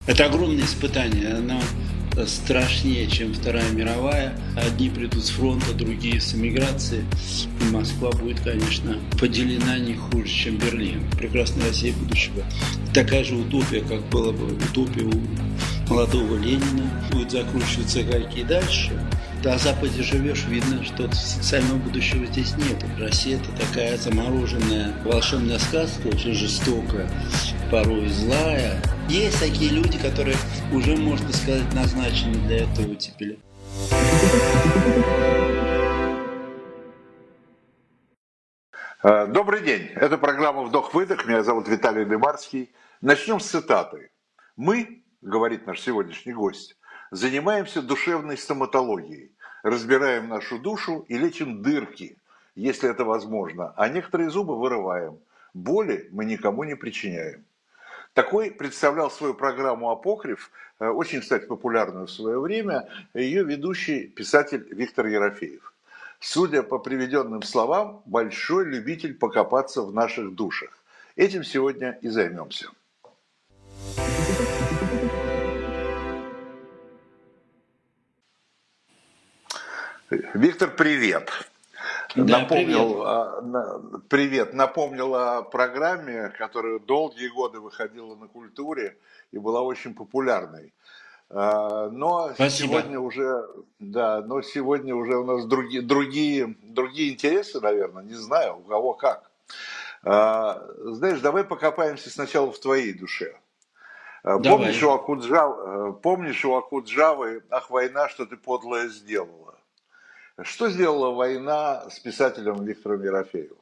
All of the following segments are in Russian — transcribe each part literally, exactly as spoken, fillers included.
Это огромное испытание, оно страшнее, чем Вторая мировая. Одни придут с фронта, другие с эмиграции. И Москва будет, конечно, поделена не хуже, чем Берлин. Прекрасная Россия будущего. Такая же утопия, как была бы утопия у молодого Ленина. Будет закручиваться гайки и дальше. На Западе живешь, видно, что социального будущего здесь нет. Россия – это такая замороженная волшебная сказка, очень жестокая, порой злая. Есть такие люди, которые уже, можно сказать, назначены для этого оттепеля. Добрый день. Это программа «Вдох-выдох». Меня зовут Виталий Дымарский. Начнем с цитаты. «Мы, — говорит наш сегодняшний гость, — занимаемся душевной стоматологией, разбираем нашу душу и лечим дырки, если это возможно, а некоторые зубы вырываем. Боли мы никому не причиняем». Такой представлял свою программу «Апокриф», очень, кстати, популярную в свое время, ее ведущий писатель Виктор Ерофеев. Судя по приведенным словам, большой любитель покопаться в наших душах. Этим сегодня и займемся. Виктор, привет. Да, Напомнил, привет. привет. Напомнил о программе, которая долгие годы выходила на Культуре и была очень популярной. Но Спасибо. сегодня уже, да, но сегодня уже у нас другие, другие, другие интересы, наверное, не знаю, у кого как. Знаешь, давай покопаемся сначала в твоей душе. Помнишь у, Акуджавы, помнишь у Акуджавы «Ах, война, что ты подлое сделала»? Что сделала война с писателем Виктором Ерофеевым?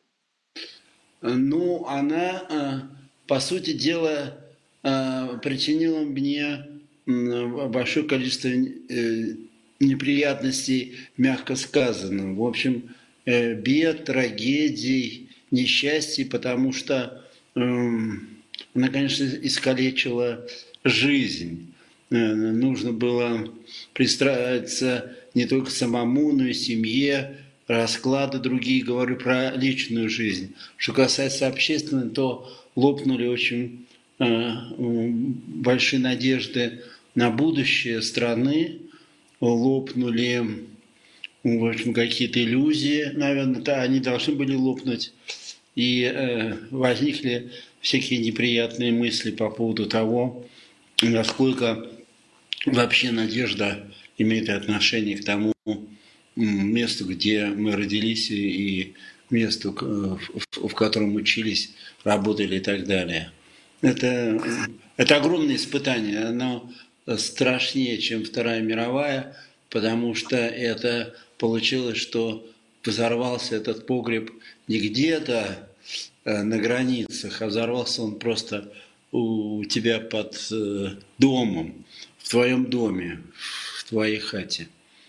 Ну, она, по сути дела, причинила мне большое количество неприятностей, мягко сказано. В общем, бед, трагедий, несчастий, потому что она, конечно, искалечила жизнь. Нужно было пристраиваться не только самому, но и семье, расклады другие, говорю про личную жизнь. Что касается общественной, то лопнули очень э, большие надежды на будущее страны, лопнули, в общем, какие-то иллюзии, наверное, да, они должны были лопнуть, и э, возникли всякие неприятные мысли по поводу того, насколько вообще надежда имеет отношение к тому месту, где мы родились, и месту, в котором учились, работали и так далее. Это, это огромное испытание, оно страшнее, чем Вторая мировая, потому что это получилось, что взорвался этот погреб не где-то на границах, а взорвался он просто у тебя под домом, в твоем доме, в твоей хате.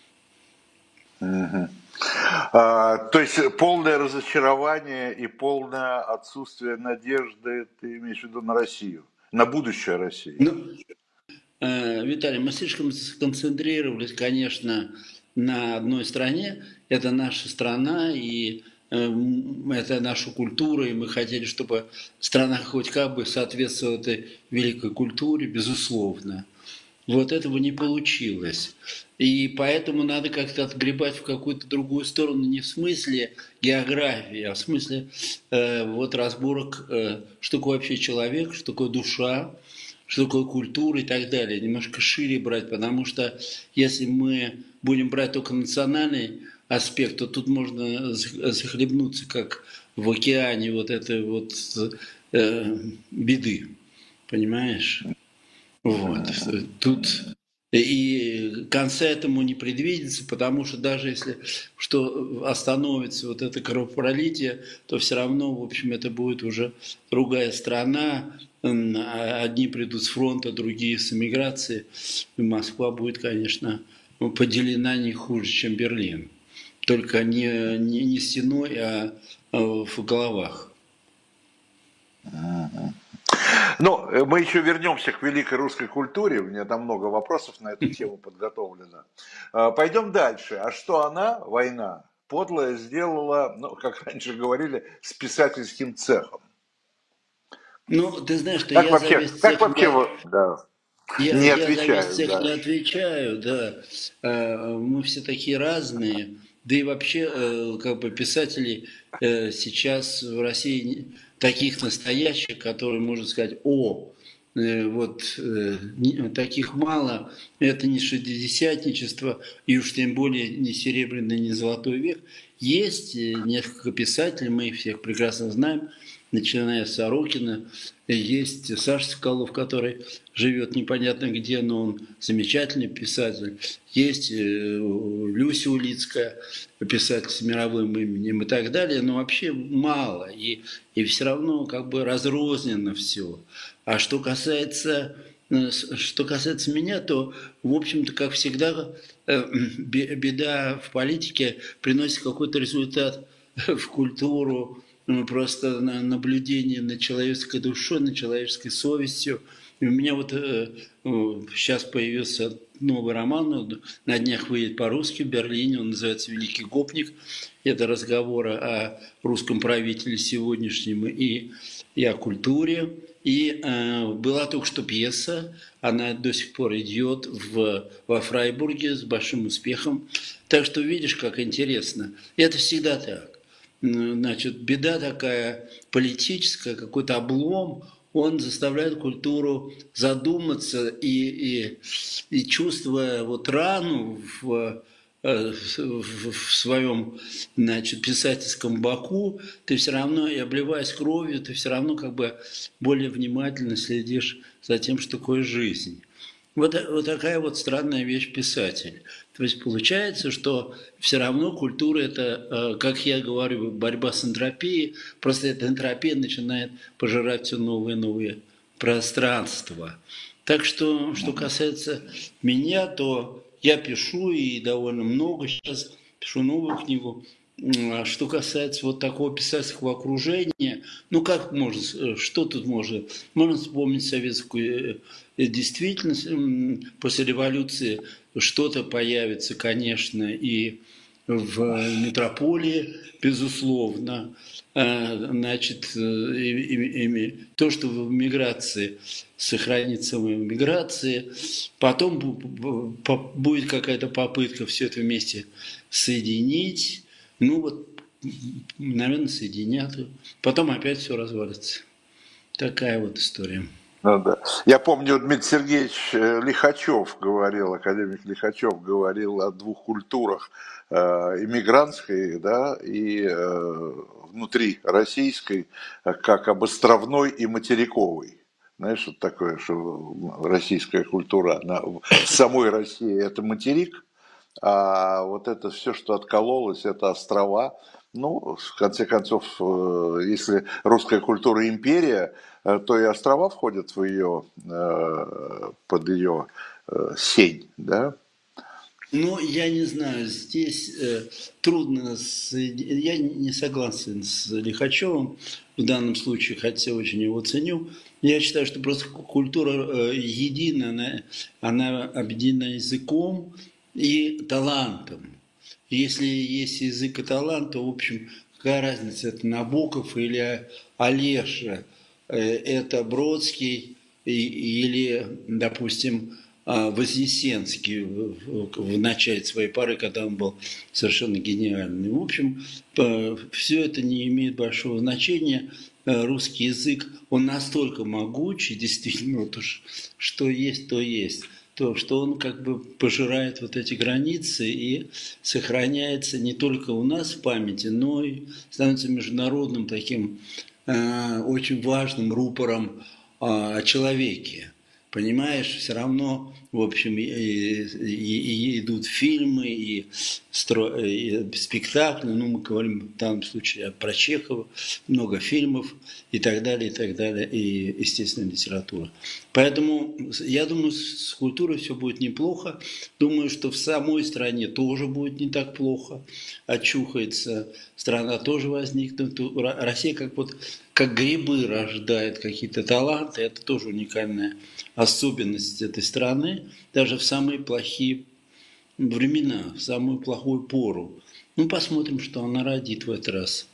Угу. А, то есть полное разочарование и полное отсутствие надежды, ты имеешь в виду, на Россию, на будущее России? Ну, э, Виталий, мы слишком сконцентрировались, конечно, на одной стране. Это наша страна, и э, это наша культура, и мы хотели, чтобы страна хоть как бы соответствовала этой великой культуре, безусловно. Вот этого не получилось. И поэтому надо как-то отгребать в какую-то другую сторону, не в смысле географии, а в смысле э, вот разборок, э, что такое вообще человек, что такое душа, что такое культура и так далее. Немножко шире брать, потому что если мы будем брать только национальный аспект, то тут можно захлебнуться, как в океане вот этой вот э, беды. Понимаешь? Вот. Тут и конца этому не предвидится, потому что даже если что остановится вот это кровопролитие, то все равно, в общем, это будет уже другая страна. Одни придут с фронта, другие с эмиграции. И Москва будет, конечно, поделена не хуже, чем Берлин. Только не, не, не стеной, а в головах. Ну, мы еще вернемся к великой русской культуре. У меня там много вопросов на эту тему подготовлено. Пойдем дальше. А что она, война, подлая сделала, ну, как раньше говорили, с писательским цехом? Ну, ты знаешь, что как я вообще, за весь как цех... вообще, да. Я, Не я за весь отвечают, цех не да. отвечаю, да. А, Мы все такие разные. Да и вообще, э, как бы писателей э, сейчас в России не- таких настоящих, которые можно сказать, о, э, вот э, не- таких мало, это не шестидесятничество, и уж тем более не серебряный, не золотой век. Есть э, несколько писателей, мы их всех прекрасно знаем, начиная с Сорокина. Есть Саша Соколов, который живет непонятно где, но он замечательный писатель. Есть э, Люся Улицкая, писатель с мировым именем и так далее, но вообще мало. И, и все равно как бы разрознено все. А что касается, э, что касается меня, то, в общем-то, как всегда, э, беда в политике приносит какой-то результат в культуру, ну, просто на наблюдение над человеческой душой, над человеческой совестью. И у меня вот э, ну, сейчас появился новый роман, он на днях выйдет по-русски в Берлине, он называется «Великий гопник». Это разговоры о русском правителе сегодняшнем и, и о культуре. И э, была только что пьеса, она до сих пор идет в, во Фрайбурге с большим успехом. Так что видишь, как интересно. И это всегда так. Значит, беда такая политическая, какой-то облом, он заставляет культуру задуматься и, и, и чувствуя вот рану в, э, в, в своем, значит, писательском боку, ты все равно, и обливаясь кровью, ты все равно как бы более внимательно следишь за тем, что такое жизнь. Вот, вот такая вот странная вещь писатель. То есть получается, что все равно культура – это, как я говорю, борьба с энтропией. Просто эта энтропия начинает пожирать все новые и новые пространства. Так что, что касается меня, то я пишу и довольно много сейчас, пишу новую книгу. А что касается вот такого писательского окружения, ну как можно, что тут можно? Можно вспомнить советскую действительность. После революции что-то появится, конечно, и в метрополии, безусловно. Значит, то, что в миграции сохранится в миграции, потом будет какая-то попытка все это вместе соединить. Ну вот, наверное, соединят. Потом опять все развалится. Такая вот история. Ну, да. Я помню, Дмитрий Сергеевич Лихачев говорил, академик Лихачев говорил о двух культурах, э, иммигрантской, да, и э, внутри российской, как об островной и материковой. Знаешь, что такое, что российская культура, она, в самой России это материк, а вот это все, что откололось, это острова. Ну, в конце концов, если русская культура империя, то и острова входят в ее, под ее сень, да? Ну, я не знаю, здесь э, трудно, с, я не согласен с Лихачевым в данном случае, хотя очень его ценю. Я считаю, что просто культура э, едина, она, она объединена языком и талантом. Если есть язык и талант, то, в общем, какая разница, это Набоков или Олеша, э, это Бродский или, допустим, Вознесенский в, в начале своей поры, когда он был совершенно гениальный. В общем, все это не имеет большого значения. Русский язык, он настолько могучий, действительно, то, что есть, то есть, то, что он как бы пожирает вот эти границы и сохраняется не только у нас в памяти, но и становится международным таким э, очень важным рупором э, о человеке. Понимаешь, все равно, в общем, и, и, и идут фильмы, и, стро, и спектакли, ну, мы говорим в данном случае про Чехова, много фильмов и так далее, и так далее, и, естественно, литература. Поэтому, я думаю, с культурой все будет неплохо. Думаю, что в самой стране тоже будет не так плохо. Очухается, страна тоже возникнет. Россия как вот как грибы рождает какие-то таланты, это тоже уникальная особенность этой страны, даже в самые плохие времена, в самую плохую пору. Ну, посмотрим, что она родит в этот раз.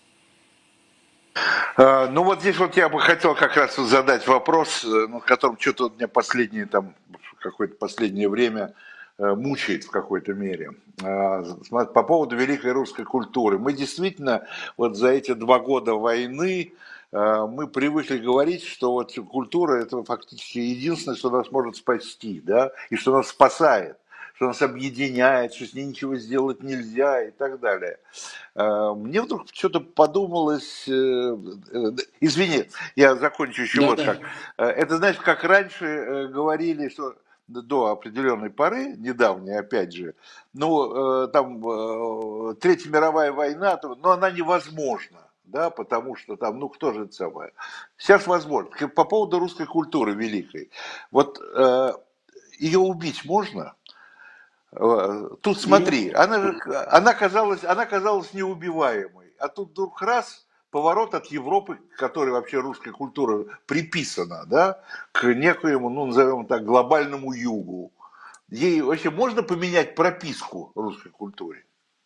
Ну вот здесь вот я бы хотел как раз задать вопрос, над которым что-то у меня последние там какое-то последнее время э, мучает в какой-то мере. А, см- По поводу великой русской культуры. Мы действительно вот за эти два года войны э, мы привыкли говорить, что вот культура это фактически единственное, что нас может спасти, да, и что нас спасает, что нас объединяет, что с ней ничего сделать нельзя и так далее. Э, Мне вдруг что-то подумалось, э, э, извини, я закончу еще вот Да-да. как. Э, Это, знаешь, как раньше э, говорили, что до определенной поры, недавней опять же, ну, э, там, э, Третья мировая война, то, но она невозможна, да, потому что там, ну, кто же это самое. Сейчас возможно. К- По поводу русской культуры великой. Вот э, ее убить можно? Э, Тут смотри, Ну, она, же- она, казалась, она казалась неубиваемой, а тут вдруг раз, поворот от Европы, к которой вообще русская культура приписана, да, к некоему, ну, назовем так, глобальному югу. Ей вообще можно поменять прописку русской культуре?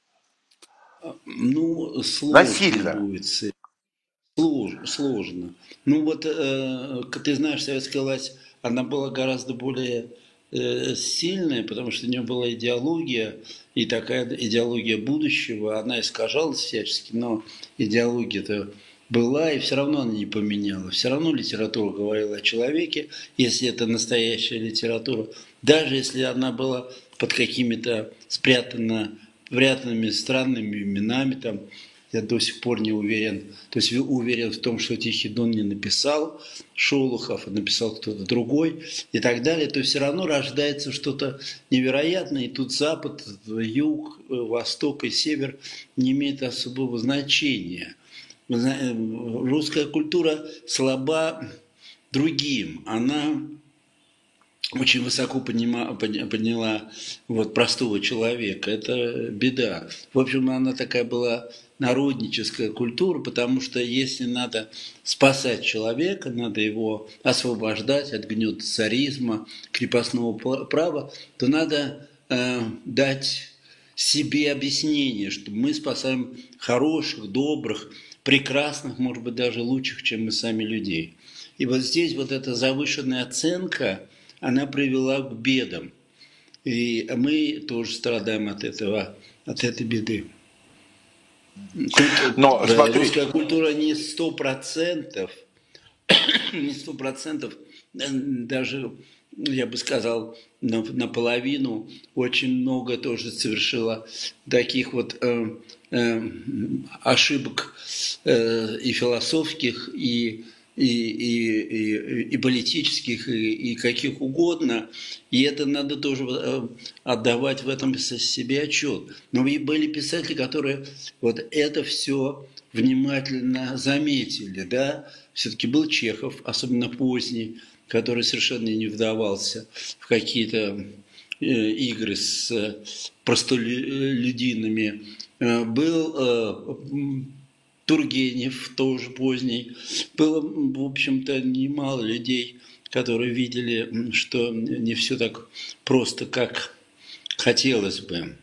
ну, сложно Насильно. будет с этим. Слож- Сложно. Ну вот, э, как ты знаешь, советская власть, она была гораздо более э, сильная, потому что у нее была идеология, и такая идеология будущего, она искажалась всячески, но идеология-то была, и все равно она не поменяла. Все равно литература говорила о человеке, если это настоящая литература, даже если она была под какими-то спрятана, спрятанными странными именами, там, я до сих пор не уверен. То есть уверен в том, что Тихий Дон не написал Шолохов, а написал кто-то другой и так далее. То есть все равно рождается что-то невероятное. И тут Запад, Юг, Восток и Север не имеют особого значения. Русская культура слаба другим. Она очень высоко поднима, подняла вот, простого человека. Это беда. В общем, она такая была народническая культура, потому что если надо спасать человека, надо его освобождать от гнета царизма, крепостного права, то надо э, дать себе объяснение, что мы спасаем хороших, добрых, прекрасных, может быть, даже лучших, чем мы сами людей. И вот здесь вот эта завышенная оценка, она привела к бедам. И мы тоже страдаем от этого, от этой беды. Тут Но э, смотри, русская культура не сто процентов, не сто процентов, даже, я бы сказал, на, наполовину, очень много тоже совершила таких вот э, э, ошибок э, и философских, и, и, и, и, и политических, и, и каких угодно. И это надо тоже э, отдавать в этом себе отчет. Но и были писатели, которые вот это все внимательно заметили, да, все-таки был Чехов, особенно поздний, который совершенно не вдавался в какие-то э, игры с э, простолюдинами. Э, был э, Тургенев, тоже поздний. Было, в общем-то, немало людей, которые видели, что не все так просто, как хотелось бы.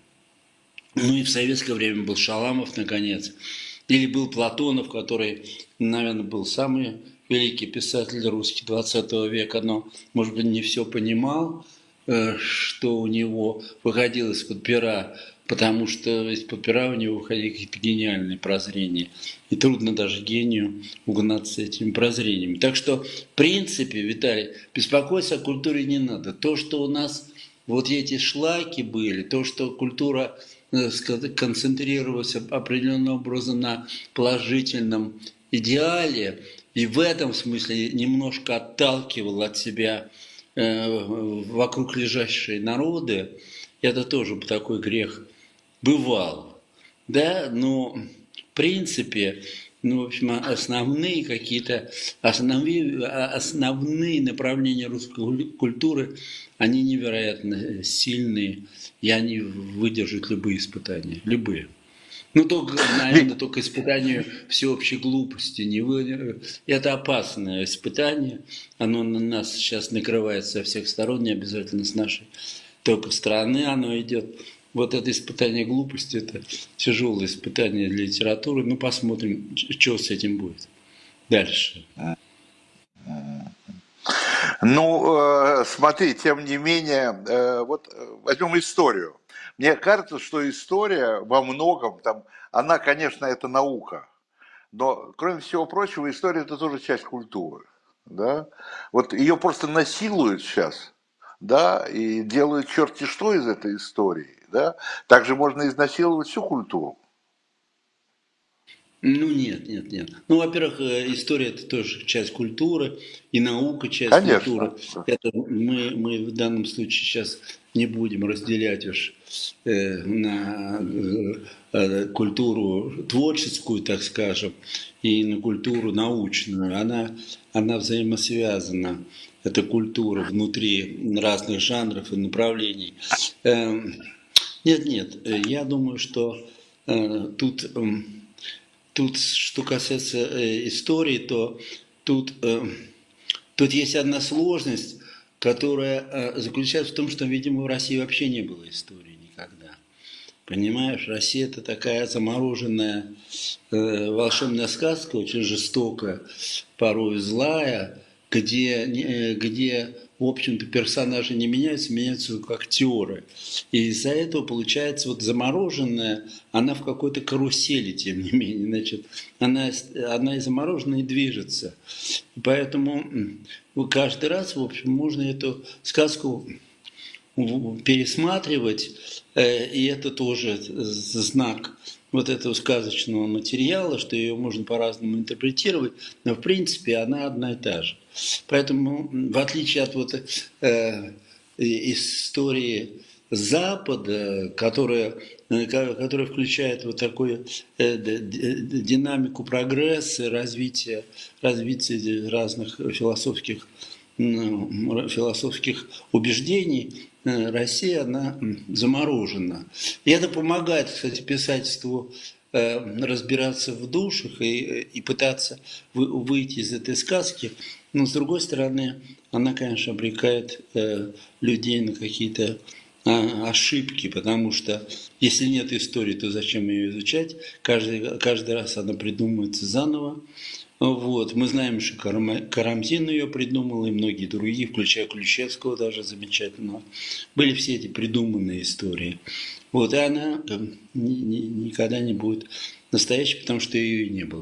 Ну и в советское время был Шаламов, наконец. Или был Платонов, который, наверное, был самый великий писатель русский двадцатого века, но, может быть, не все понимал, что у него выходило из-под пера, потому что из-под пера у него выходили какие-то гениальные прозрения. И трудно даже гению угнаться этими прозрениями. Так что, в принципе, Виталий, беспокоиться о культуре не надо. То, что у нас вот эти шлаки были, то, что культура концентрировалась определенным образом на положительном идеале, и в этом смысле немножко отталкивал от себя э, вокруг лежащие народы, это тоже такой грех бывал. Да, но в принципе, ну, в общем, основные какие-то, основные, основные направления русской культуры, они невероятно сильные, и они выдержат любые испытания, любые. Ну, только, наверное, только испытанию всеобщей глупости. Не вы... Это опасное испытание. Оно на нас сейчас накрывает со всех сторон, не обязательно с нашей только стороны оно идет. Вот это испытание глупости, это тяжелое испытание для литературы. Ну, посмотрим, что с этим будет дальше. Ну, э, смотри, тем не менее, э, вот э, возьмем историю. Мне кажется, что история во многом, там, она, конечно, это наука, но, кроме всего прочего, история это тоже часть культуры. Да? Вот ее просто насилуют сейчас, да, и делают черти что из этой истории. Да? Также можно изнасиловать всю культуру. Ну нет, нет, нет. Ну, во-первых, э, история это тоже часть культуры, и наука часть Конечно. культуры. Это мы, мы в данном случае сейчас не будем разделять уж э, на э, э, культуру творческую, так скажем, и на культуру научную. Она, она взаимосвязана. Эта культура внутри разных жанров и направлений. Эм, Нет, нет, э, я думаю, что э, тут... эм, Тут, что касается э, истории, то тут, э, тут есть одна сложность, которая э, заключается в том, что, видимо, в России вообще не было истории никогда. Понимаешь, Россия это такая замороженная э, волшебная сказка, очень жестокая, порой злая, где, э, где в общем-то, персонажи не меняются, меняются только актеры. И из-за этого получается вот замороженная, она в какой-то карусели, тем не менее. Значит, она, она и замороженная, и движется. И поэтому каждый раз, в общем, можно эту сказку пересматривать, и это тоже знак вот этого сказочного материала, что ее можно по-разному интерпретировать, но в принципе она одна и та же. Поэтому, в отличие от вот, э, истории Запада, которая, которая включает вот такую э, динамику прогресса, развития, развития разных философских, философских убеждений, Россия, она заморожена. И это помогает, кстати, писательству разбираться в душах и, и пытаться вы, выйти из этой сказки. Но, с другой стороны, она, конечно, обрекает э, людей на какие-то э, ошибки, потому что если нет истории, то зачем ее изучать? Каждый, каждый раз она придумывается заново. Вот. Мы знаем, что Карамзин ее придумал, и многие другие, включая Ключевского даже замечательного. Были все эти придуманные истории. Вот. И она никогда не будет настоящей, потому что ее и не было.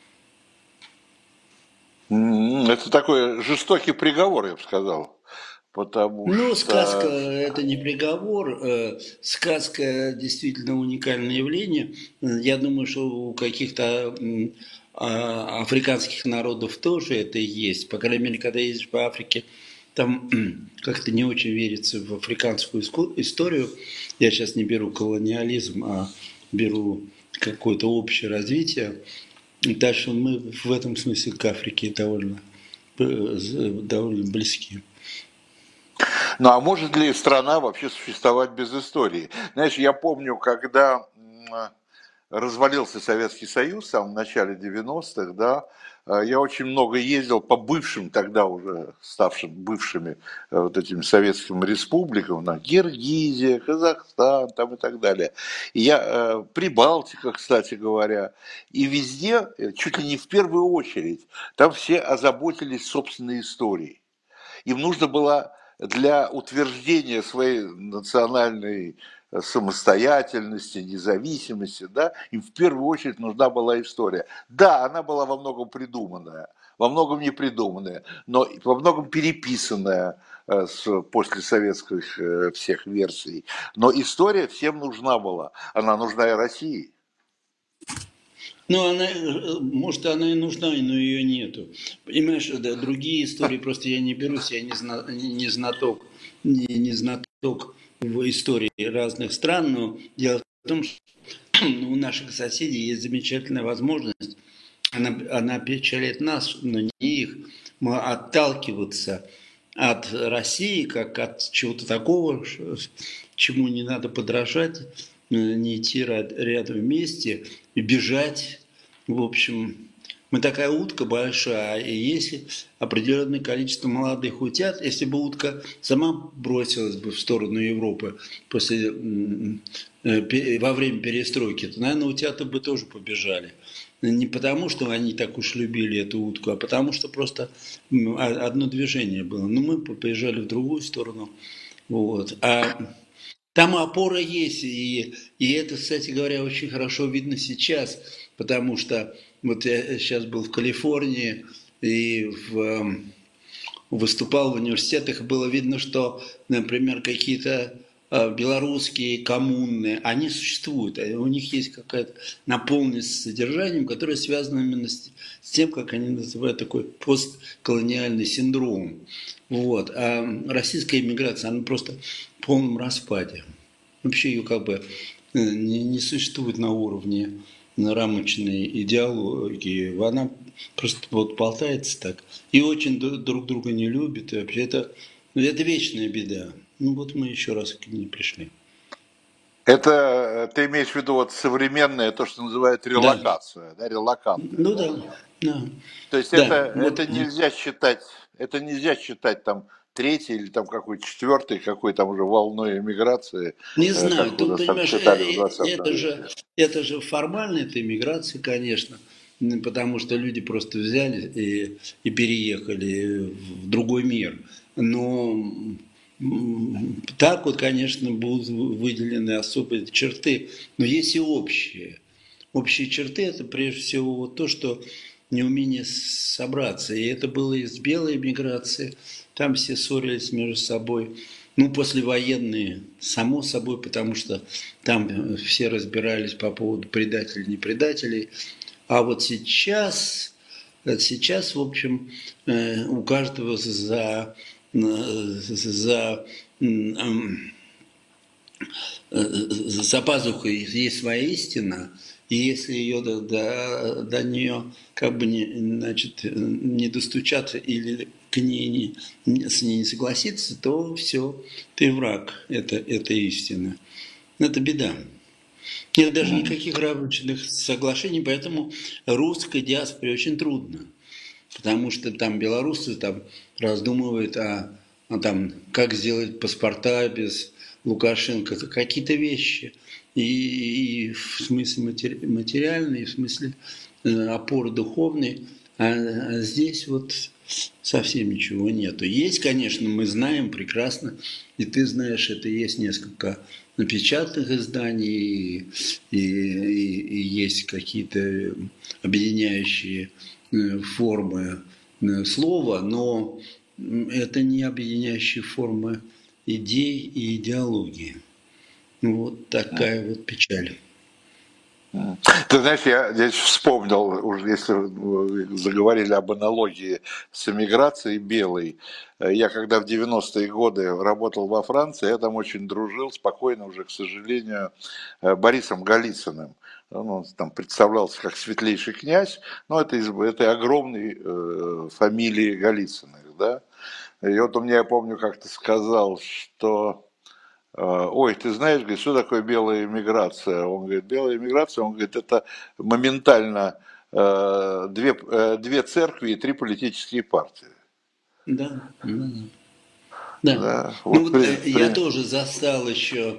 Это такой жестокий приговор, я бы сказал. Потому ну, что... сказка – это не приговор. Сказка действительно уникальное явление. Я думаю, что у каких-то африканских народов тоже это есть. По крайней мере, когда ездишь по Африке, там как-то не очень верится в африканскую историю. Я сейчас не беру колониализм, а беру какое-то общее развитие. Так что мы в этом смысле к Африке довольно, довольно близки. Ну а может ли страна вообще существовать без истории? Знаешь, я помню, когда развалился Советский Союз в самом начале девяностых, да, я очень много ездил по бывшим, тогда уже ставшим бывшими вот этими советским республикам, на Киргизия, Казахстан там и так далее. И я Прибалтика, кстати говоря, и везде, чуть ли не в первую очередь, там все озаботились собственной историей. Им нужно было для утверждения своей национальной самостоятельности, независимости, да, им в первую очередь нужна была история. Да, она была во многом придуманная, во многом не придуманная, но во многом переписанная с послесоветских всех версий. Но история всем нужна была, она нужна и России. Ну, она, может, она и нужна, но ее нету. Понимаешь, да, другие истории просто я не берусь, я не, зна, не, не знаток, не, не знаток в истории разных стран, но дело в том, что у наших соседей есть замечательная возможность, она, она печалит нас, но не их, мы отталкиваться от России, как от чего-то такого, чему не надо подражать, не идти рядом вместе и бежать. В общем, мы такая утка большая, и если определенное количество молодых утят, если бы утка сама бросилась бы в сторону Европы после, во время перестройки, то, наверное, утята бы тоже побежали. не потому, что они так уж любили эту утку, а потому что просто м, а- одно движение было. Ну, мы побежали в другую сторону. Вот. А там опора есть, и, и это, кстати говоря, очень хорошо видно сейчас, потому что вот я сейчас был в Калифорнии и в, эм, выступал в университетах, было видно, что, например, какие-то э, белорусские коммуны, они существуют, а у них есть какая-то наполненность содержанием, которая связана именно с, с тем, как они называют такой постколониальный синдром. Вот. А российская иммиграция, она просто в полном распаде. Вообще ее как бы э, не, не существует на уровне рамочной идеологии. Она просто вот болтается так. И очень друг друга не любит. И вообще это, ну, это вечная беда. Ну вот мы еще раз к ней пришли. Это э, ты имеешь в виду вот современное, то, что называют Да. релокация, да, релоканты, Ну да? да. Да. То есть это, Да. Вот. это нельзя считать, это нельзя считать там третьей или там какой четвертой, какой там уже волной эмиграции, Не э, знаю, как вы тут, нас там понимаешь, э, считали в э, двадцатом это веке. же, это же формально, это иммиграция, конечно, м, потому что люди просто взяли и, и переехали в другой мир. Но м, так вот, конечно, будут выделены особые черты, но есть и общие. Общие черты – это прежде всего вот то, что неумение собраться. И это было и с белой миграцией, там все ссорились между собой. Ну, послевоенные, само собой, потому что там все разбирались по поводу предателей, не предателей. А вот сейчас, сейчас, в общем, э, у каждого за, э, за за пазухой есть своя истина, и если ее до, до, до нее как бы не, значит, не достучаться или к ней не, с ней не согласиться, то все, ты враг, это, это истина. Это беда. Нет даже никаких рамочных соглашений, поэтому русской диаспоре очень трудно. Потому что там белорусы там раздумывают о, о там, как сделать паспорта без Лукашенко, это какие-то вещи. И, и в смысле матери, материальной, и в смысле э, опоры духовной. А, а здесь вот совсем ничего нету. Есть, конечно, мы знаем прекрасно, и ты знаешь, это есть несколько напечатанных изданий, и, и, и есть какие-то объединяющие э, формы э, слова, но это не объединяющие формы идей и идеологии. Вот такая вот печаль. Ты знаешь, я здесь вспомнил, уже если вы заговорили об аналогии с эмиграцией белой. Я когда в девяностые годы работал во Франции, я там очень дружил, спокойно уже, к сожалению, Борисом Голицыным. Он там представлялся как светлейший князь, но это из этой огромной э, фамилии Голицыных, да. И вот он мне, я помню, как-то сказал, что ой, ты знаешь, говорит, что такое белая иммиграция? Он говорит, белая иммиграция, он говорит, это моментально э, две, э, две церкви и три политические партии. Да, да, да. Да, Ну вот вот при, э, я при- тоже застал еще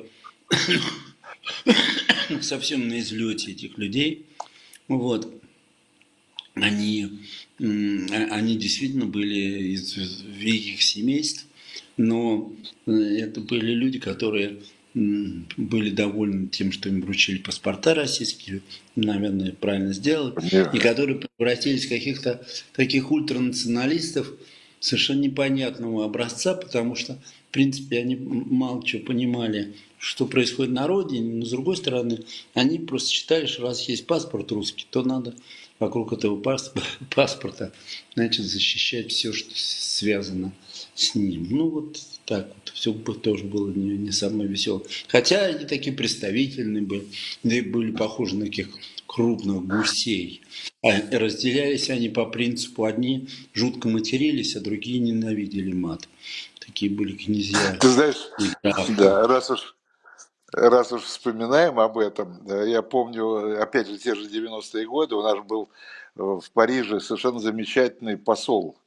совсем на излете этих людей. Вот. Они, а- они действительно были из великих семейств, но э, это были люди, которые м, были довольны тем, что им вручили паспорта российские, наверное, правильно сделали, и которые превратились в каких-то таких ультранационалистов совершенно непонятного образца, потому что, в принципе, они мало чего понимали, что происходит на родине, но, с другой стороны, они просто считали, что раз есть паспорт русский, то надо вокруг этого паспорта, значит, защищать все, что связано с ним. Ну, вот так вот. Все тоже было не, не самое веселое. Хотя они такие представительные были, да и были похожи на таких крупных гусей. А разделялись они по принципу, одни жутко матерились, а другие ненавидели мат. Такие были князья ты знаешь, и графы. да, раз уж раз уж вспоминаем об этом, я помню, опять же, те же девяностые годы, у нас был в Париже совершенно замечательный посол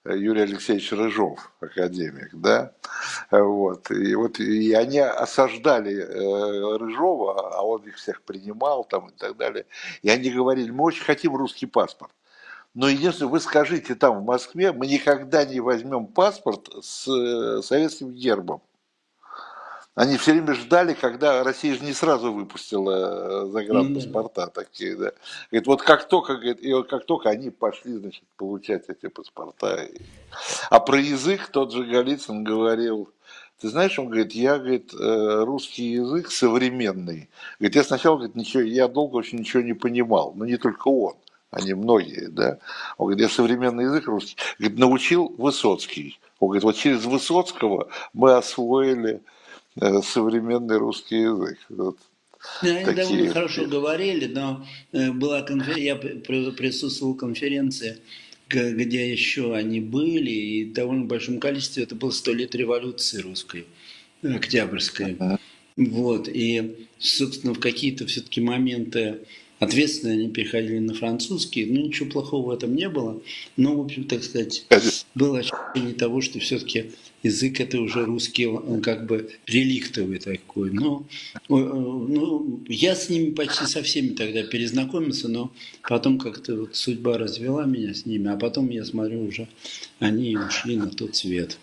Юрий Алексеевич Рыжов, академик, да, вот, и вот, и они осаждали э, Рыжова, а он их всех принимал там и так далее, и они говорили, мы очень хотим русский паспорт, но единственное, вы скажите там в Москве, мы никогда не возьмем паспорт с э, советским гербом. Они все время ждали, когда Россия же не сразу выпустила Ну да. загранпаспорта такие, да. Говорит, вот как только, говорит, и вот как только они пошли, значит, получать эти паспорта. и- А про язык тот же Голицын говорил, ты знаешь, он говорит, я, говорит, э, русский язык современный. Говорит, я сначала, говорит, ничего, я долго очень ничего не понимал, но не только он, они многие, да. Он говорит, я современный язык русский, говорит, научил Высоцкий. Он говорит, вот через Высоцкого мы освоили э, современный русский язык. Вот Ну, они довольно такие. хорошо говорили, но э, была конфер... я при- при- присутствовал конференции, г- где еще они были, и в довольно большом количестве это было сто лет революции русской, э, октябрьской. Вот, и, собственно, в какие-то все-таки моменты ответственно они переходили на французский, ну, ничего плохого в этом не было, но, в общем, так сказать, было ощущение того, что все-таки язык это уже русский, он как бы реликтовый такой, но э, ну, я с ними почти со всеми тогда перезнакомился, но потом как-то вот судьба развела меня с ними, а потом я смотрю уже, они ушли на тот свет.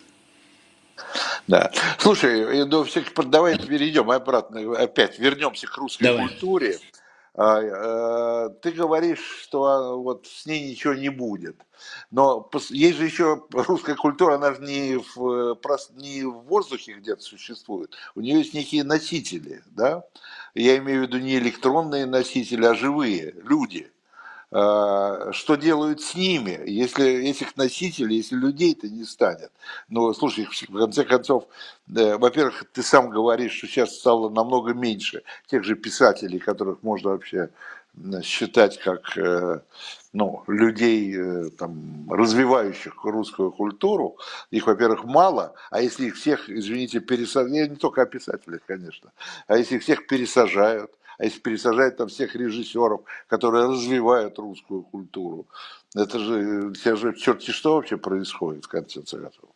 Да. Слушай, э, ну, всё-таки про- давай перейдем обратно, опять вернемся к русской Давай. культуре. А, э, Ты говоришь, что а, вот с ней ничего не будет. Но пос- есть же еще русская культура, она же не в, э, прос- не в воздухе где-то существует. У нее есть некие носители, да? Я имею в виду не электронные носители, а живые люди. А, Что делают с ними, если этих носителей, если людей-то не станет? Ну, слушай, в конце концов, э, во-первых, ты сам говоришь, что сейчас стало намного меньше тех же писателей, которых можно вообще м, считать как э, ну, людей, э, там, развивающих русскую культуру. Их, во-первых, мало, а если их всех, извините, пересажают, я не только о писателях, конечно, а если их всех пересажают, а если пересажать там всех режиссеров, которые развивают русскую культуру, это же, это же черти что вообще происходит в конце концов.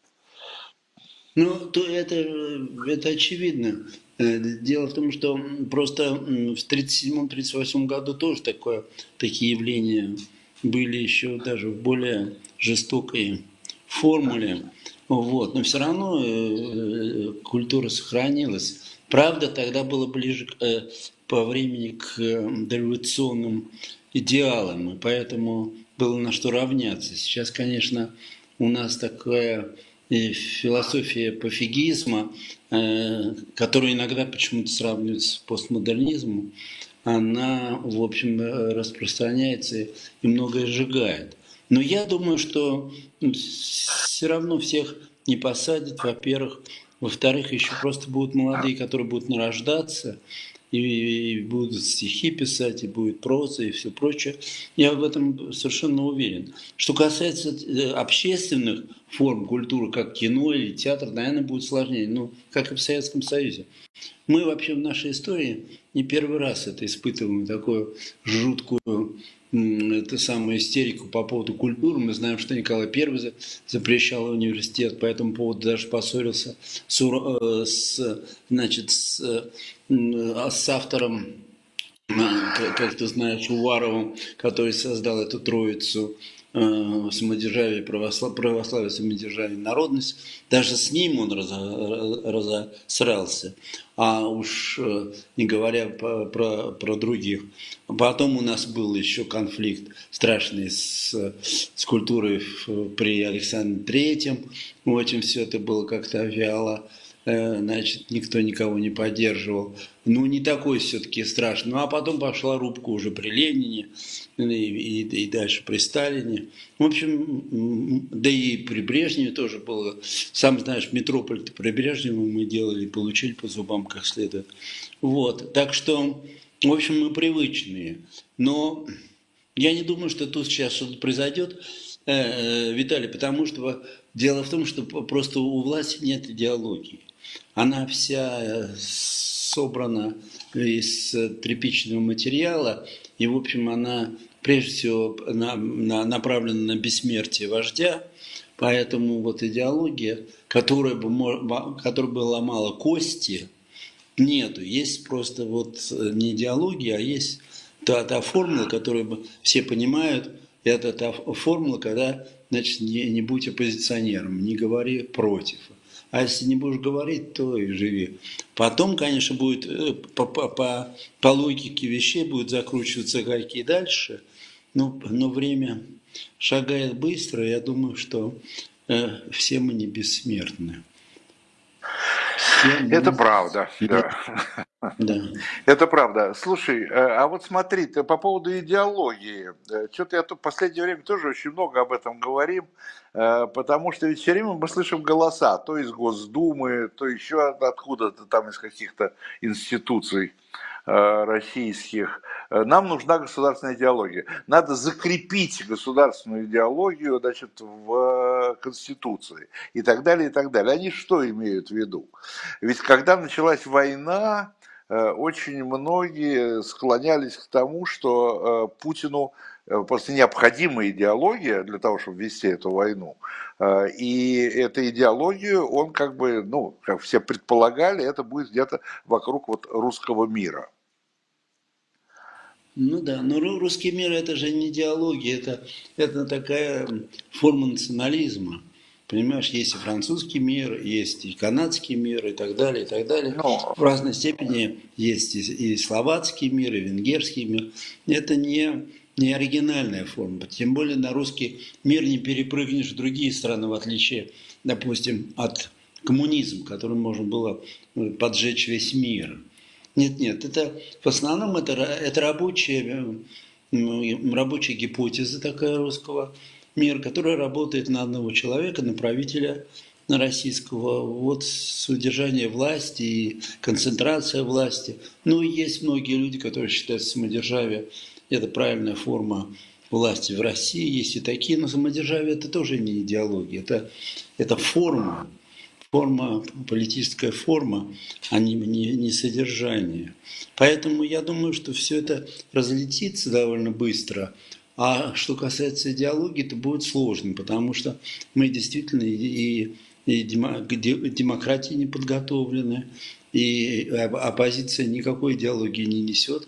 Ну, то это, э, это очевидно. Э, Дело в том, что м, просто м, в тридцать седьмом тридцать восьмом году тоже такое, такие явления были еще даже в более жестокой формуле. Вот. Но все равно э, э, культура сохранилась. Правда, тогда было ближе к, э, по времени к э, дореволюционным идеалам, и поэтому было на что равняться. Сейчас, конечно, у нас такая и философия пофигизма, э, которая иногда почему-то сравнивается с постмодернизмом, она, в общем, э, распространяется и многое сжигает. Но я думаю, что все равно всех не посадят, во-первых. Во-вторых, еще просто будут молодые, которые будут нарождаться, и будут стихи писать, и будет проза, и все прочее. Я в этом совершенно уверен. Что касается э, общественных форм культуры, как кино или театр, наверное, будет сложнее. Ну, как и в Советском Союзе. Мы вообще в нашей истории не первый раз это испытываем, такую жуткую это самую истерику по поводу культуры. Мы знаем, что Николай Первый запрещал университет, по этому поводу даже поссорился с, э, с, значит, с, э, с автором, как ты знаешь, Уваровым, который создал эту троицу самодержавие, православ... православие, самодержавие, народность. Даже с ним он разосрался. А уж не говоря про, про, про других. Потом у нас был еще конфликт страшный с, с культурой при Александре Третьем. Очень все это было как-то вяло. Значит, никто никого не поддерживал. Ну, не такой все-таки страшный. Ну, а потом пошла рубка уже при Ленине и, и, и дальше при Сталине. В общем, да и при Брежневе тоже было. Сам знаешь, метрополь-то при Брежневе мы делали, получили по зубам как следует. Вот. Так что, в общем, мы привычные. Но я не думаю, что тут сейчас что-то произойдет, Виталий, потому что дело в том, что просто у власти нет идеологии. Она вся собрана из тряпичного материала, и, в общем, она прежде всего на, на, направлена на бессмертие вождя, Поэтому вот идеология, которая бы, мо- которая бы ломала кости, нету. Есть просто вот э, не идеология, а есть та, та формула, которую бы все понимают. Это та формула, когда, значит, не, не будь оппозиционером, не говори против. А если не будешь говорить, то и живи. Потом, конечно, будет э, по, по, по, по логике вещей будут закручиваться гайки и дальше. Но, но время шагает быстро. Я думаю, что э, все мы не бессмертны. Все Это мы... правда, Да, да. да. Это правда. Слушай, э, а вот смотри, ты по поводу идеологии. Э, Что-то я тут в последнее время тоже очень много об этом говорим, э, потому что ведь все время мы слышим голоса, то из Госдумы, то еще откуда-то там из каких-то институций э, российских. Э, Нам нужна государственная идеология. Надо закрепить государственную идеологию, значит, в Конституции и так далее, и так далее. Они что имеют в виду? Ведь когда началась война, э, очень многие склонялись к тому, что э, Путину э, просто необходима идеология для того, чтобы вести эту войну. Э, И эту идеологию он как бы, ну, как все предполагали, это будет где-то вокруг вот русского мира. Ну да, но ру- русский мир это же не идеология, это, это такая форма национализма. Понимаешь, есть и французский мир, есть и канадский мир, и так далее, и так далее. Ну, В разной степени есть и, и словацкий мир, и венгерский мир. Это не, не оригинальная форма. Тем более на русский мир не перепрыгнешь в другие страны, в отличие, допустим, от коммунизма, которым можно было э, поджечь весь мир. Нет, нет, это в основном это, это рабочая, ну, рабочая гипотеза такая русского мира, которая работает на одного человека, на правителя, на российского. Вот удержание власти и концентрация власти. Ну, и есть многие люди, которые считают самодержавие это правильная форма власти в России. Есть и такие, но самодержавие это тоже не идеология, это, это форма форма, политическая форма, а не, не, не содержание. Поэтому я думаю, что все это разлетится довольно быстро. А что касается идеологии, то будет сложно, потому что мы действительно и, и демо, демократии не подготовлены, и оппозиция никакой идеологии не несет.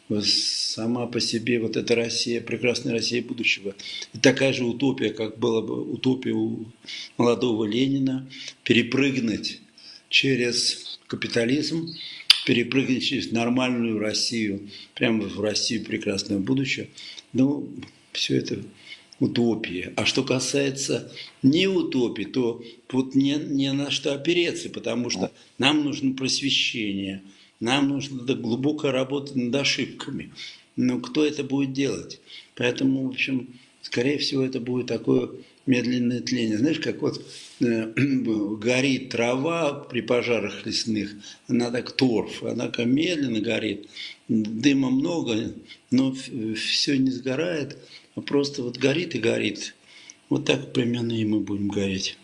Сама по себе вот эта Россия, прекрасная Россия будущего, такая же утопия, как была бы утопия у молодого Ленина, перепрыгнуть через капитализм, перепрыгнуть через нормальную Россию, прямо в Россию прекрасного будущего. Ну, все это утопия. А что касается не утопии, то вот не, не на что опереться, потому что нам нужно просвещение, нам нужна глубокая работа над ошибками. Но кто это будет делать? Поэтому, в общем, скорее всего, это будет такое медленное тление. Знаешь, как вот э, горит трава при пожарах лесных, она так торф, она как медленно горит, дыма много, но все не сгорает, а просто вот горит и горит. Вот так примерно и мы будем гореть.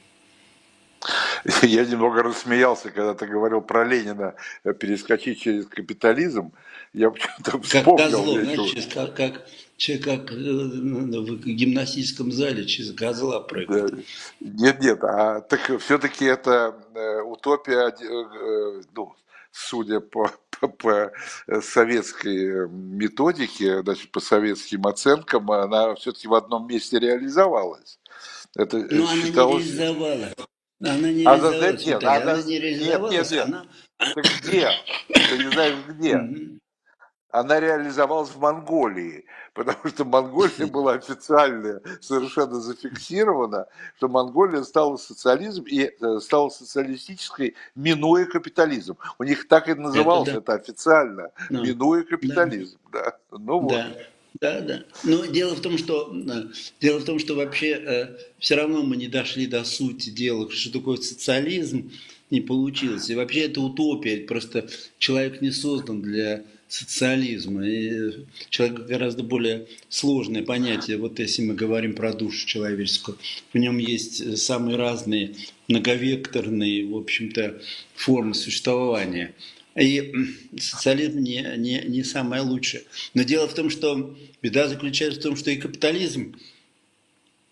я немного рассмеялся, когда ты говорил про Ленина э, перескочить через капитализм. Я почему-то Как вспомнил, козлов, мне знаешь, еще. через, как, как, че- как э, в гимнастическом зале через козла Да. прыгать. Нет, нет, а так все-таки это э, утопия, э, э, ну, судя по, по, по советской методике, значит, по советским оценкам, она все-таки в одном месте реализовалась. Это э, Но она не считалось... реализовала. Она не А за- реализовалась, нет, Виталий. она... Она не нет, нет, реализовалась, нет. она... Так где? Ты не знаешь, где? Мгм. Она реализовалась в Монголии, потому что Монголия была официально совершенно зафиксирована, что Монголия стала социализм и э, стала социалистической, минуя капитализм. У них так и Это называлось да. это официально, Да. минуя Да. капитализм. Да. Ну вот. Да, да, да. Но дело в том, что э, дело в том, что вообще э, все равно мы не дошли до сути дела, что такое социализм, не получилось. И вообще это утопия. Просто человек не создан для социализма. И человек гораздо более сложное понятие. Вот если мы говорим про душу человеческую, в нем есть самые разные многовекторные, в общем-то, формы существования. И социализм не, не, не самое лучшее. Но дело в том, что беда заключается в том, что и капитализм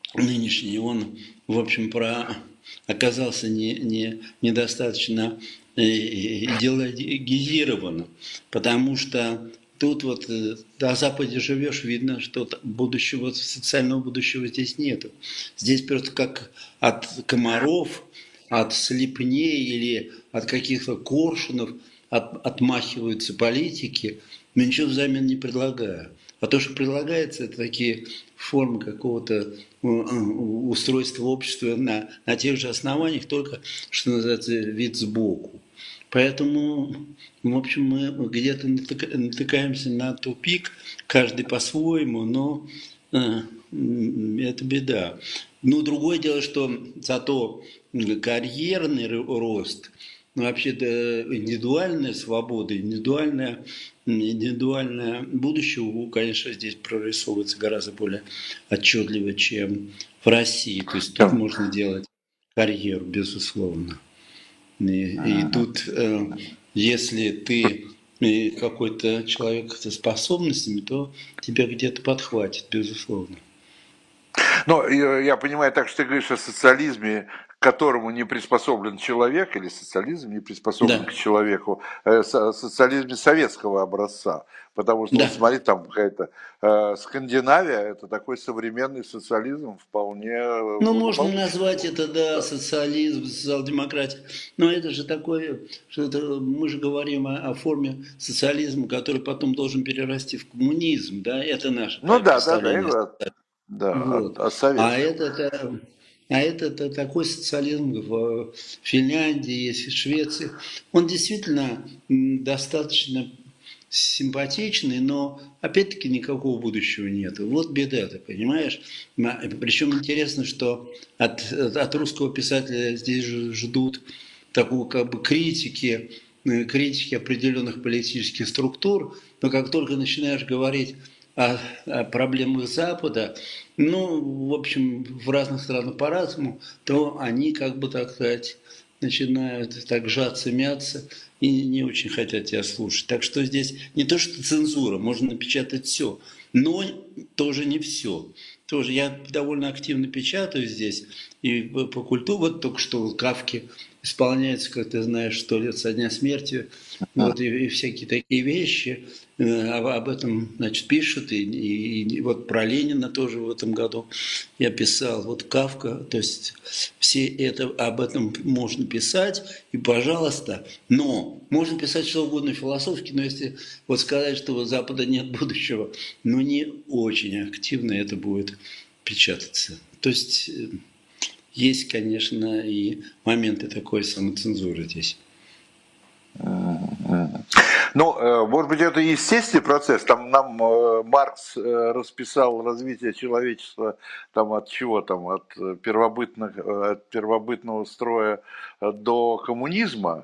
нынешний, он, в общем, про, оказался не, не, недостаточно э, идеологизированным, потому что тут вот э, на Западе живешь, видно, что будущего, социального будущего здесь нету. Здесь просто как от комаров, от слепней или от каких-то коршунов от, отмахиваются политики, но ничего взамен не предлагая. А то, что предлагается, это такие формы какого-то устройства общества на, на тех же основаниях, только, что называется, вид сбоку. Поэтому, в общем, мы где-то натыкаемся на тупик, каждый по-своему, но э, это беда. Ну, другое дело, что зато карьерный рост, ну, вообще-то индивидуальная свобода, индивидуальная, индивидуальное будущее, конечно, здесь прорисовывается гораздо более отчетливо, чем в России. То есть тут можно делать карьеру, безусловно. И, и тут, э, если ты какой-то человек со способностями, то тебя где-то подхватит, безусловно. Но я понимаю так, что ты говоришь о социализме, к которому не приспособлен человек, или социализм не приспособлен Да. к человеку, э, социализме советского образца. Потому что, Да. вот смотри, там какая-то э, Скандинавия, это такой современный социализм вполне Ну, можно благополучный. назвать это, да, социализм, социал-демократия. Но это же такое, что это, мы же говорим о, о форме социализма, который потом должен перерасти в коммунизм, да, это наше Ну да, да, да, я представление. говорю, да, Вот. о, о А советском. это, а это, это такой социализм в Финляндии, есть в Швеции. Он действительно достаточно симпатичный, но опять-таки никакого будущего нет. Вот беда, ты понимаешь? Причем интересно, что от, от русского писателя здесь же ждут такую как бы критики, критики определенных политических структур, но как только начинаешь говорить о, о проблемах Запада, ну, в общем, в разных странах по-разному, то они, как бы так сказать, начинают так жаться, мяться и не очень хотят тебя слушать. Так что здесь не то, что цензура, можно напечатать все, но тоже не все. Тоже я довольно активно печатаю здесь и по культуре. Вот только что Кафки исполняется, как ты знаешь, сто лет со дня смерти. Вот, и, и всякие такие вещи э, об, об этом, значит, пишут. И, и, и вот про Ленина тоже в этом году я писал. Вот Кафка, то есть все это, об этом можно писать, и пожалуйста. Но можно писать что угодно философски, но если вот сказать, что у Запада нет будущего, ну не очень активно это будет печататься. То есть есть, конечно, и моменты такой самоцензуры здесь. Ну, может быть, это естественный процесс. Там нам Маркс расписал развитие человечества там, от чего там, от первобытных, от первобытного строя до коммунизма,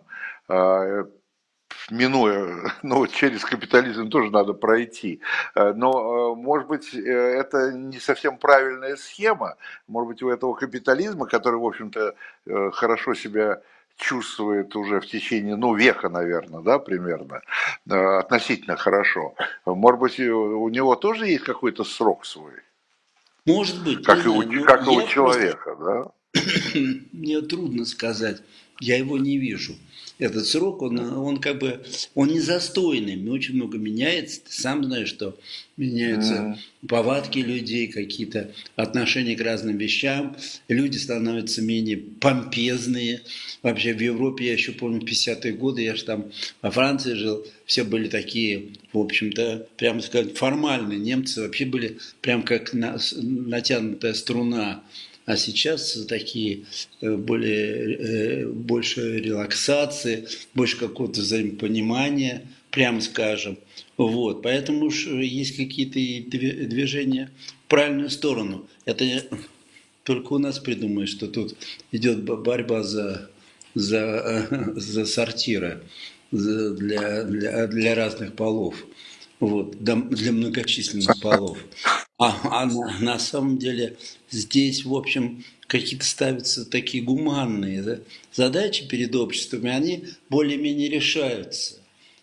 минуя, ну, через капитализм тоже надо пройти. Но, может быть, это не совсем правильная схема. Может быть, у этого капитализма, который, в общем-то, хорошо себя чувствует уже в течение, ну, века, наверное, да, примерно, относительно хорошо. Может быть, у него тоже есть какой-то срок свой? Может быть, Как не и у, знаю, но как и у я просто, человека, да? мне трудно сказать, я его не вижу. Этот срок, он, он как бы, он не застойный, очень много меняется, ты сам знаешь, что меняются повадки людей, какие-то отношения к разным вещам, люди становятся менее помпезные. Вообще в Европе, я еще помню, в пятидесятые годы, я же там во Франции жил, все были такие, в общем-то, прямо сказать, формальные. Немцы вообще были прям как на, натянутая струна. А сейчас такие более, больше релаксации, больше какого-то взаимопонимания, прямо скажем. Вот. Поэтому уж есть какие-то движения в правильную сторону. Это только у нас придумают, что тут идет борьба за, за, за сортиры для, для, для разных полов. Вот, для многочисленных полов. А, а на, на самом деле здесь, в общем, какие-то ставятся такие гуманные да, задачи перед обществами, они более-менее решаются.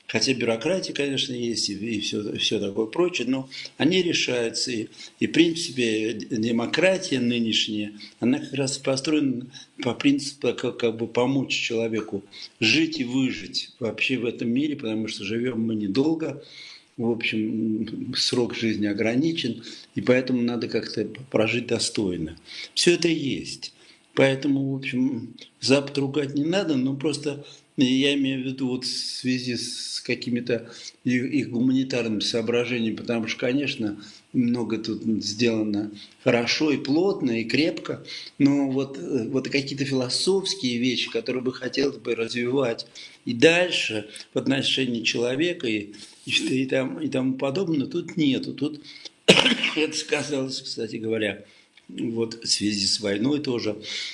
Хотя бюрократия, конечно, есть и, и все, все такое прочее, но они решаются. И, и, в принципе, демократия нынешняя, она как раз построена по принципу, как, как бы помочь человеку жить и выжить вообще в этом мире, потому что живем мы недолго. В общем, срок жизни ограничен, и поэтому надо как-то прожить достойно. Все это есть. Поэтому, в общем, Запад ругать не надо, но просто я имею в виду вот в связи с какими-то их, их гуманитарными соображениями, потому что, конечно, много тут сделано хорошо и плотно, и крепко, но вот, вот какие-то философские вещи, которые бы хотелось бы развивать и дальше в отношении человека и, и, и, там, и тому подобное, тут нету. Тут это сказалось, кстати говоря, вот в связи с войной тоже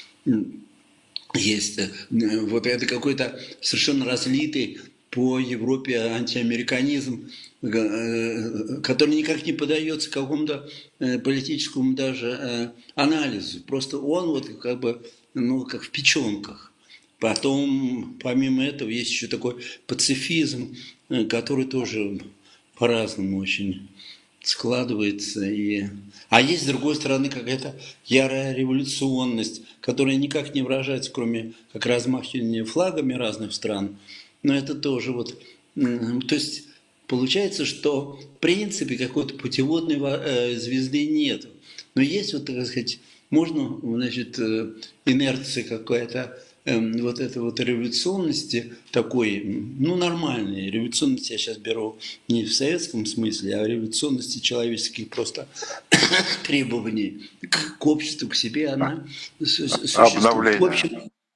есть. Вот это какой-то совершенно разлитый по Европе антиамериканизм, который никак не поддается какому-то политическому даже анализу. Просто он вот как бы, ну, как в печенках. Потом, помимо этого, есть еще такой пацифизм, который тоже по-разному очень складывается. И... А есть, с другой стороны, какая-то ярая революционность, которая никак не выражается, кроме как размахивания флагами разных стран. Но это тоже вот... То есть получается, что в принципе какой-то путеводной звезды нет. Но есть вот, так сказать, можно, значит, инерция какая-то, вот этой вот революционности такой, ну, нормальной революционности я сейчас беру не в советском смысле, а революционности человеческих просто требований к, к обществу, к себе, она существует. В общем,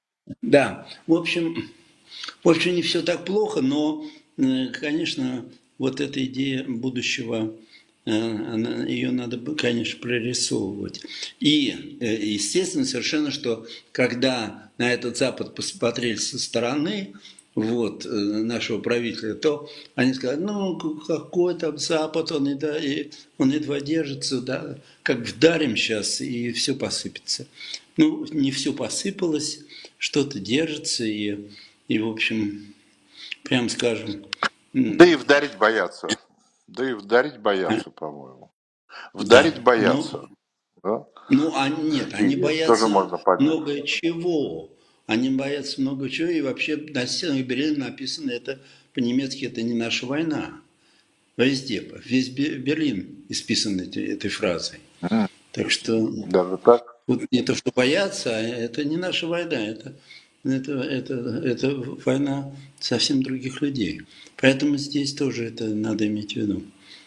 да, в общем, в общем, не все так плохо, но, конечно, вот эта идея будущего, она, ее надо, конечно, прорисовывать. И, естественно, совершенно, что когда на этот Запад посмотрели со стороны вот, нашего правителя, то они сказали, ну, какой там Запад, он, еда, и, он едва держится, да, как вдарим сейчас, и все посыпется. Ну, не все посыпалось, что-то держится, и, и в общем, прям скажем... Да и вдарить боятся. Да и вдарить боятся, по-моему. Вдарить да, боятся. Ну, да? ну а нет, они и боятся много чего. Они боятся много чего, и вообще на стенах Берлина написано, это по-немецки, это не наша война. Везде, весь Берлин исписан этой, этой фразой. Mm. Так что даже так? Тут не то, что боятся, а это не наша война, это, это, это, это война совсем других людей. Поэтому здесь тоже это надо иметь в виду.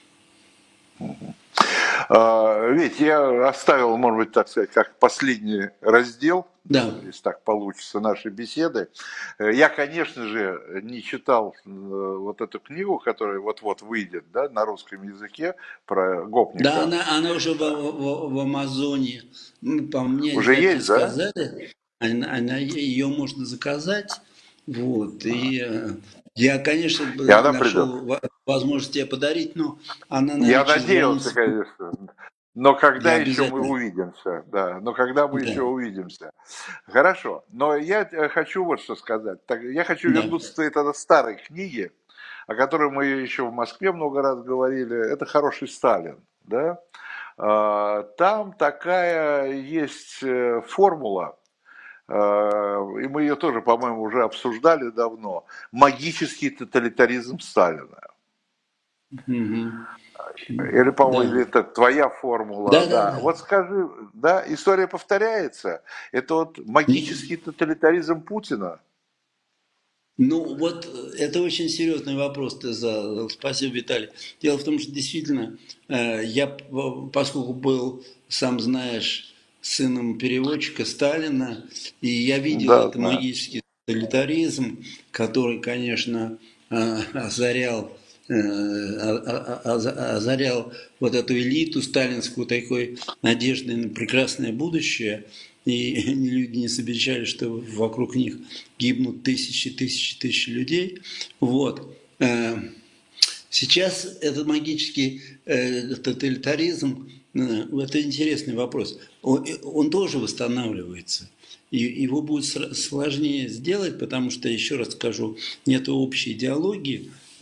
Ведь я оставил, может быть, так сказать, как последний раздел, да. если так получится, нашей беседы. Я, конечно же, не читал вот эту книгу, которая вот-вот выйдет, да, на русском языке, про гопника. Да, она, она уже в, в, в Амазоне, по мне, уже есть, сказали, да? Она, она, ее можно заказать, вот, и... Я, конечно, и нашел придет. возможность тебе подарить, но она... Наверное, я надеялся, границу... конечно. Но когда я еще мы увидимся, да, но когда мы да. еще увидимся. Хорошо, но я хочу вот что сказать. Я хочу да. вернуться к этой старой книге, о которой мы еще в Москве много раз говорили. Это «Хороший Сталин». Да? Там такая есть формула, и мы ее тоже, по-моему, уже обсуждали давно, магический тоталитаризм Сталина. Mm-hmm. Или, по-моему, да. это твоя формула. Да, да. Да, да. Вот скажи, да, история повторяется. Это вот магический mm-hmm. тоталитаризм Путина. Ну, вот это очень серьезный вопрос ты задал. Спасибо, Виталий. Дело в том, что действительно, я, поскольку был, сам знаешь, сыном переводчика Сталина, и я видел да, этот да. магический тоталитаризм, который, конечно, озарял, озарял вот эту элиту сталинскую такой надеждой на прекрасное будущее, и люди не замечали, что вокруг них гибнут тысячи, тысячи, тысячи людей. Вот. Сейчас этот магический тоталитаризм, это интересный вопрос, он, он тоже восстанавливается. И его будет сложнее сделать, потому что, еще раз скажу, нет общей идеологии,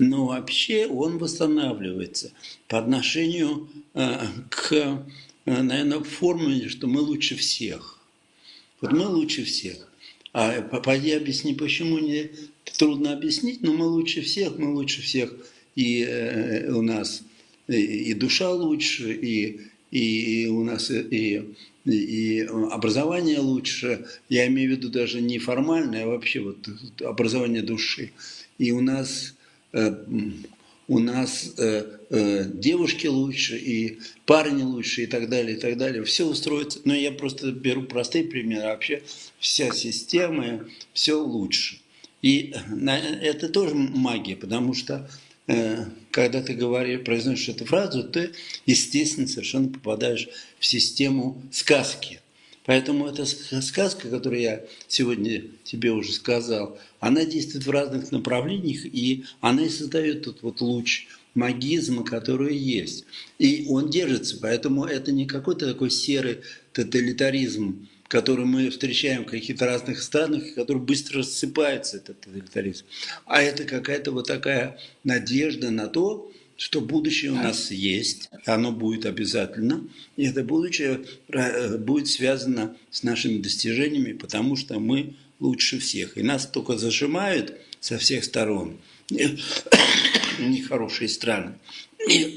но вообще он восстанавливается по отношению э, к, э, наверное, формуле, что мы лучше всех. Вот мы лучше всех. А пойди объясни, почему не трудно объяснить, но мы лучше всех, мы лучше всех. И э, у нас и, и душа лучше, и, и у нас и, и, и образование лучше. Я имею в виду даже не формальное, а вообще вот образование души. И у нас... Э, у нас э, э, девушки лучше, и парни лучше, и так далее, и так далее. Все устроится. Но я просто беру простые примеры. Вообще вся система, все лучше. И это тоже магия, потому что э, когда ты говоришь, произносишь эту фразу, ты, естественно, совершенно попадаешь в систему сказки. Поэтому эта сказка, которую я сегодня тебе уже сказал, она действует в разных направлениях, и она и создает тот вот луч магизма, который есть. И он держится, поэтому это не какой-то такой серый тоталитаризм, который мы встречаем в каких-то разных странах, который быстро рассыпается, этот тоталитаризм. А это какая-то вот такая надежда на то, что будущее у нас есть, оно будет обязательно, и это будущее будет связано с нашими достижениями, потому что мы лучше всех. И нас только зажимают со всех сторон нехорошие страны и,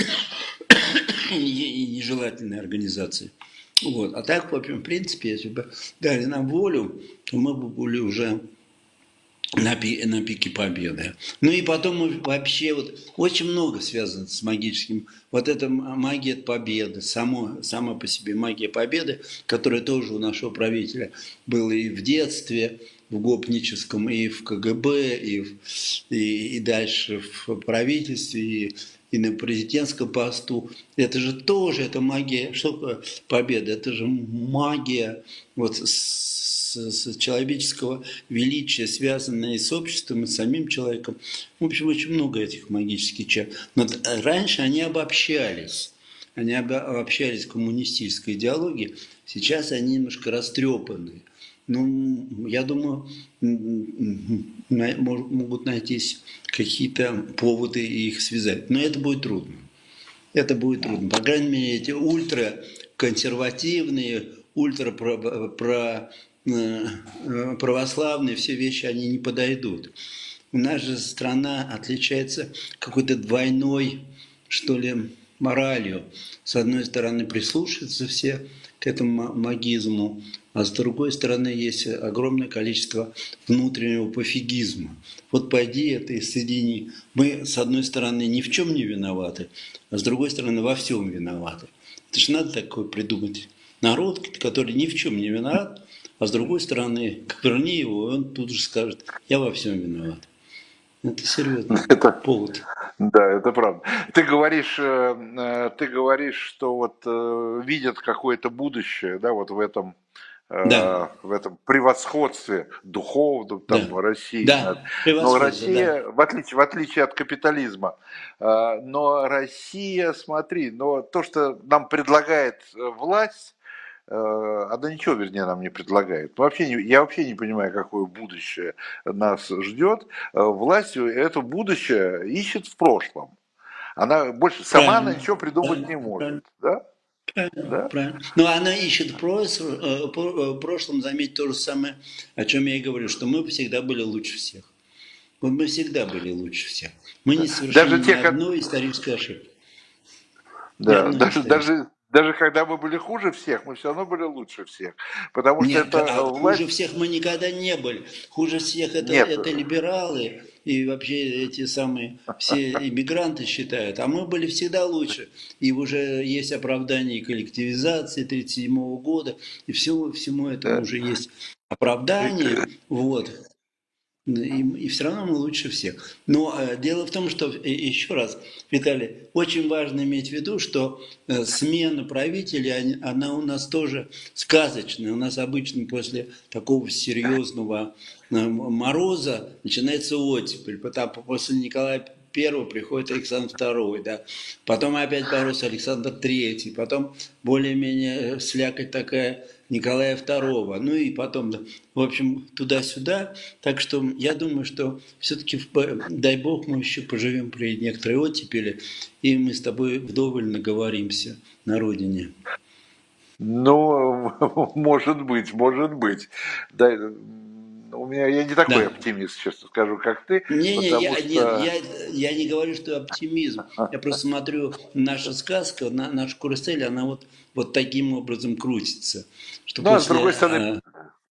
и нежелательные организации. Вот. А так, в принципе, если бы дали нам волю, то мы бы были уже на, пи, на пике победы. Ну и потом вообще вот очень много связано с магическим. Вот эта магия победы, само, сама по себе магия победы, которая тоже у нашего правителя была и в детстве, в гопническом, и в КГБ, и, в, и, и дальше в правительстве, и, и на президентском посту. Это же тоже, это магия, что такое победа? Это же магия вот с, с человеческого величия, связанная с обществом и с самим человеком. В общем, очень много этих магических черт. Но раньше они обобщались. Они обобщались в коммунистической идеологии. Сейчас они немножко растрепаны. Ну, я думаю, могут найтись какие-то поводы их связать. Но это будет трудно. Это будет трудно. По крайней мере, эти ультраконсервативные, ультраправославные все вещи, они не подойдут. У нас же страна отличается какой-то двойной, что ли, моралью. С одной стороны, прислушиваются все к этому магизму, а с другой стороны, есть огромное количество внутреннего пофигизма. Вот пойди это и соедини. Мы, с одной стороны, ни в чем не виноваты, а с другой стороны, во всем виноваты. Это же надо такое придумать. Народ, который ни в чем не виноват, а с другой стороны, верни его, он тут же скажет, я во всем виноват. Это серьезный это, повод. Да, это правда. Ты говоришь, ты говоришь, что вот видят какое-то будущее, да, вот в этом, да. в этом превосходстве духовном там, да. России. Да. Но Россия, да. в, отличие, в отличие от капитализма, но Россия, смотри, но то, что нам предлагает власть, она ничего, вернее, нам не предлагает. Вообще не, я вообще не понимаю, какое будущее нас ждет. Власть это будущее ищет в прошлом. Она больше сама правильно, она ничего придумать не может. Да? Правильно, да? Правильно. Но она ищет в прошлом, заметь, то же самое, о чем я и говорю, что мы всегда были лучше всех. Вот мы всегда были лучше всех. Мы не совершили даже ни те, одной исторической ошибки. Да, даже, даже, даже когда мы были хуже всех, мы все равно были лучше всех. Потому Нет, что это а власть... хуже всех мы никогда не были. Хуже всех это, это либералы и вообще эти самые все иммигранты считают. А мы были всегда лучше. И уже есть оправдание коллективизации тридцать седьмого года. И всему, всему этому да. уже есть оправдание. Вот. И, и все равно мы лучше всех. Но э, дело в том, что, э, еще раз, Виталий, очень важно иметь в виду, что э, смена правителей, они, она у нас тоже сказочная. У нас обычно после такого серьезного э, мороза начинается оттепель. Потому после Николая Первого приходит Александр Второй, да. Потом опять боролся Александр Третий, потом более-менее слякоть такая Николая Второго, ну и потом, да, в общем, туда-сюда. Так что я думаю, что все-таки, дай бог, мы еще поживем при некоторой оттепели, и мы с тобой вдоволь наговоримся на родине. Ну, может быть, может быть. Да, у меня я не такой Да. оптимист, честно скажу, как ты, Не-не, потому я, нет, что... я, я не говорю, что оптимизм. Я просто смотрю, наша сказка, на, наша карусель, она вот, вот таким образом крутится. Что Ну, а с после, другой стороны, а,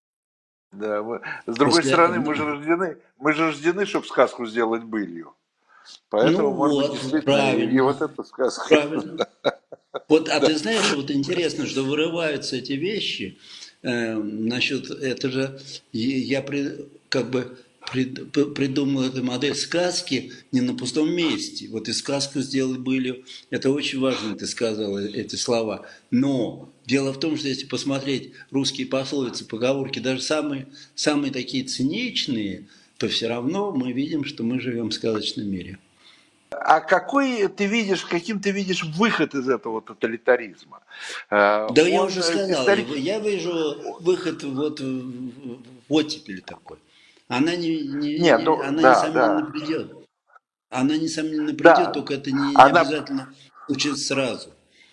да, мы- с другой после, стороны, мы же рождены, мы же рождены, чтобы сказку сделать былью. ну Поэтому, может быть, вот, действительно, и, и правильно, вот эта сказка. правильно. Вот, а ты знаешь, вот интересно, что вырываются эти вещи, э, насчет, это же, я при, как бы прид- п- придумал эту модель сказки не на пустом месте. Вот и сказку сделать были, это очень важно, ты сказала эти слова. Но дело в том, что если посмотреть русские пословицы, поговорки, даже самые, самые такие циничные, то все равно мы видим, что мы живем в сказочном мире. А какой ты видишь, каким ты видишь выход из этого тоталитаризма? Э, Да я Он уже сказал, исторически... я вижу выход вот в в оттепели такой. Она, не, не, Нет, не- ну, она да, несомненно да, придет. Она несомненно придет, да. только это не, не Она... обязательно случится сразу.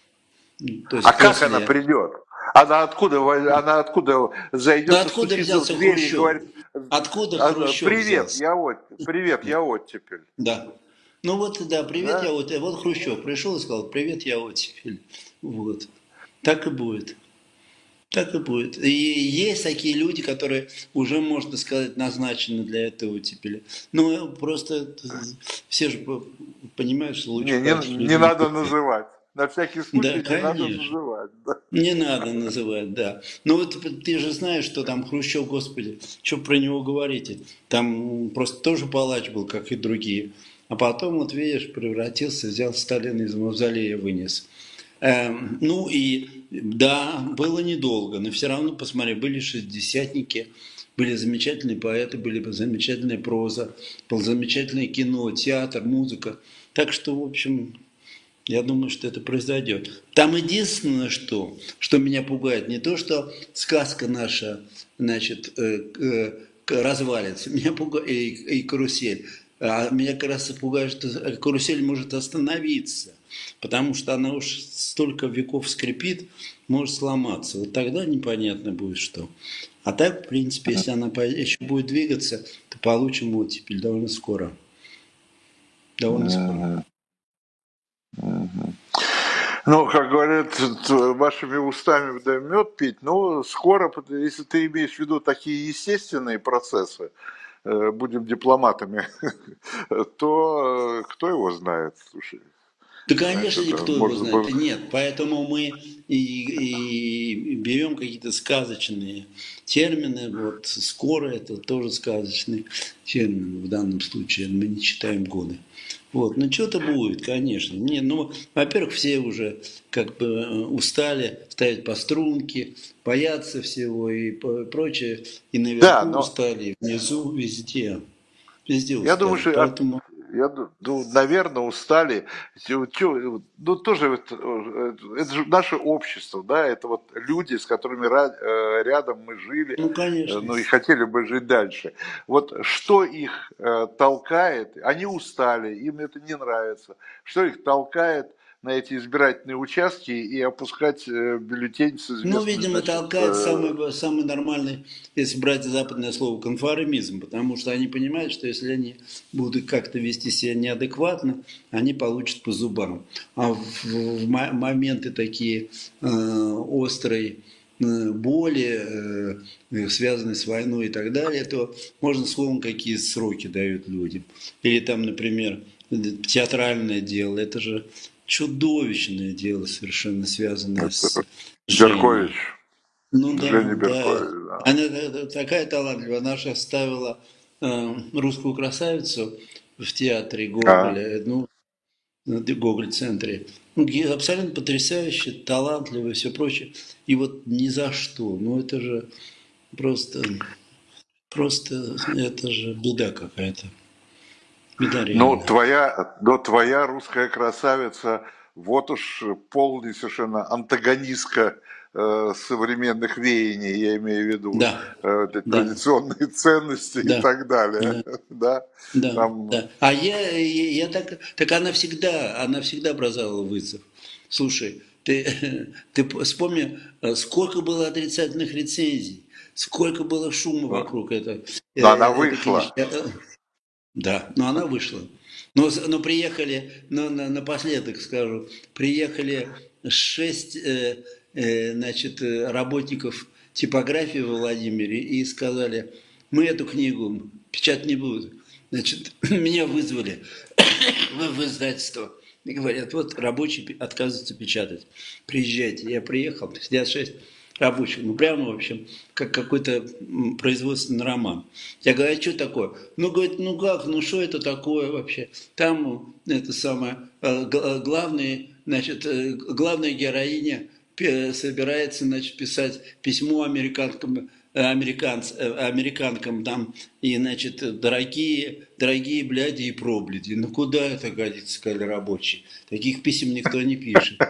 М, То А есть как она после... придет? Она откуда, во- она откуда Ну зайдет и откуда стучится в взялся дверь и Хрущев? говорит: Откуда «А, Хрущев привет, взялся? я вот, привет, Да. я оттепель». Да. Ну вот, да, привет, я Да? вот, вот Хрущев пришел и сказал, привет, я оттепель. Вот. Так и будет. Так и будет. И есть такие люди, которые уже, можно сказать, назначены для этого оттепели. Ну, просто все же понимают, что лучше Не, про не, этих не людей не надо говорить. называть. На всякий Да, случай не надо конечно. называть. Да. Не надо называть, да. Но вот ты же знаешь, что там Хрущев, господи, что про него говорите? Там просто тоже палач был, как и другие. А потом, вот видишь, превратился, взял Сталина из мавзолея, вынес. Эм, ну и да, было недолго, но все равно, посмотри, были шестидесятники, были замечательные поэты, были замечательная проза, было замечательное кино, театр, музыка. Так что, в общем, я думаю, что это произойдет. Там единственное, что, что меня пугает, не то, что сказка наша, значит, э, э, развалится, меня пугает и, и карусель, а меня как раз пугает, что карусель может остановиться, потому что она уж столько веков скрипит, может сломаться. Вот тогда непонятно будет, что. А так, в принципе, если она еще будет двигаться, то получим оттепель довольно скоро. Довольно скоро. Мгм. Мгм. Ну, как говорят, т- вашими устами да мед пить, ну, скоро, если ты имеешь в виду такие естественные процессы, э, будем дипломатами, то э, кто его знает, слушай, Да, знаешь, конечно, это никто его может знает. быть... Да нет, поэтому мы и, и берем какие-то сказочные термины. Вот скоро это тоже сказочный термин в данном случае. Мы не читаем годы. Вот, но что-то будет, конечно. Не, ну, во-первых, все уже как бы э, устали ставить по струнке, боятся всего и по- прочее. И Да, наверху но устали, и внизу, везде. Везде я думаю, устали. что, от- Поэтому я, ду- ну, наверное, устали. Чё- чё, ну, тоже вот, э, это же наше общество, да, это вот люди, с которыми ра- э, рядом мы жили, ну, э, конечно. ну и хотели бы жить дальше. Вот что их э, толкает, они устали, им это не нравится, что их толкает на эти избирательные участки и опускать э, бюллетень с Ну, известным, видимо, значит, толкает э, самый, самый нормальный, если брать западное слово, конформизм, потому что они понимают, что если они будут как-то вести себя неадекватно, они получат по зубам. А в, в мо- моменты такие э, острой э, боли, э, связанные с войной и так далее, то можно словом какие сроки дают людям. Или там, например, театральное дело, это же чудовищное дело, совершенно связанное с Беркович, Женей. Ну Женя да, да. Беркович, да. Она э, такая талантливая. Она же ставила э, русскую красавицу в театре А, Гоголя, э, ну, в Гоголь-центре. Ну, ге- абсолютно потрясающе, талантливая, все прочее. И вот ни за что. Ну, это же просто, просто, это же беда какая-то. Видали Ну, именно. твоя, но твоя русская красавица, вот уж полный совершенно антагонистка э, современных веяний, я имею в виду Да, э, да, традиционные ценности и да, так далее, да. да, Да, там, да. А я, я, я так, так она всегда, она всегда бросала вызов. Слушай, ты, ты вспомни, э, сколько было отрицательных рецензий, сколько было шума ну, вокруг этой, э, но она э, этой вышла. книжки. Э, э, Да, но она вышла. Но, с- но приехали, но на, напоследок скажу, приехали шесть э, э, значит, э, работников типографии в Владимире и сказали, мы эту книгу печатать не будем. Значит, меня вызвали в, в издательство и говорят, вот рабочий пи- отказывается печатать. Приезжайте. Я приехал, сидят шесть рабочих. Ну, прямо, в общем, как какой-то м, производственный роман. Я говорю, а что такое? Ну, говорит, ну как, ну что это такое вообще? Там это самое, э, г- э, главный, значит, э, главная героиня пе- собирается, значит, писать письмо американскому э, американц, э, американкам там, и, значит, дорогие, дорогие бляди и пробледи. Ну, куда это годится, сказали рабочие? Таких писем никто не пишет.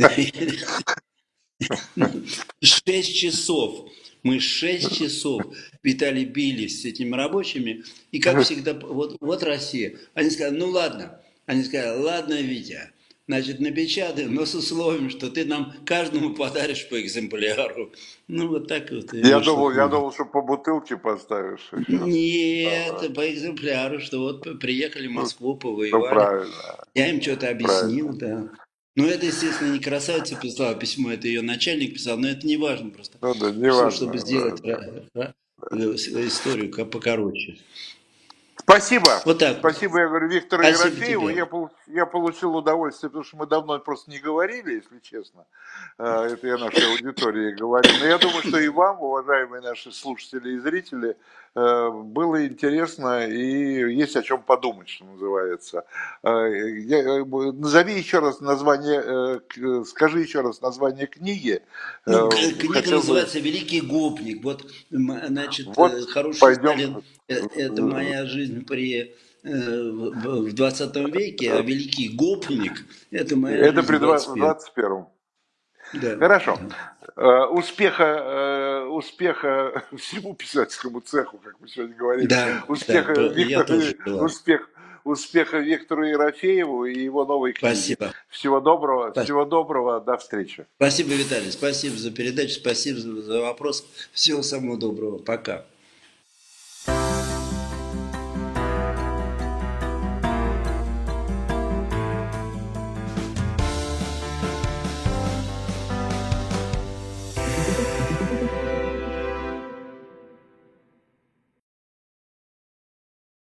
Шесть часов. Мы шесть часов, Виталий, бились с этими рабочими. И как всегда, вот, вот Россия. Они сказали, ну ладно. Они сказали, ладно, Витя, значит, напечатаем, но с условием, что ты нам каждому подаришь по экземпляру. Ну, вот так вот и Я вышла думал, я книга. думал, что по бутылке поставишь еще. Нет, по экземпляру, что вот приехали в Ну, Москву, ну, повоевали. правильно, Я им что-то объяснил, правильно. да. Ну, это, естественно, не красавица писала письмо, это ее начальник писал, но это не важно просто, Ну да, что- чтобы неважно. Да, сделать да. ра- ра- э, историю ка- покороче. Спасибо. Вот так вот. Спасибо, я говорю, Виктору Спасибо Ерофееву. тебе. Я, пол- я получил удовольствие, потому что мы давно просто не говорили, если честно. Э, Это я нашей аудитории говорю. Но я думаю, что и вам, уважаемые наши слушатели и зрители, э, было интересно и есть о чем подумать, что называется. Э, я- э, Назови еще раз название, э, к- скажи еще раз название книги. Ну, Э, к- книга Хотел бы... называется «Великий гопник». Вот, м, значит, Вот э, хороший пойдем. Сталин– э, это моя жизнь при э, в в двадцатом веке, а великий гопник– это моя Это жизнь при в двадцать два- первом. двадцать первом. Да, Хорошо. да. Э, Успеха, э, успеха всему писательскому цеху, как мы сегодня говорили. Да, да, Успеха про- я Виктору, тоже желаю. успех, успеха Виктору Ерофееву и его новой книге. Спасибо. Всего доброго, Спасибо. всего доброго, до встречи. Спасибо, Виталий. Спасибо за передачу, спасибо за, за вопрос. Всего самого доброго. Пока.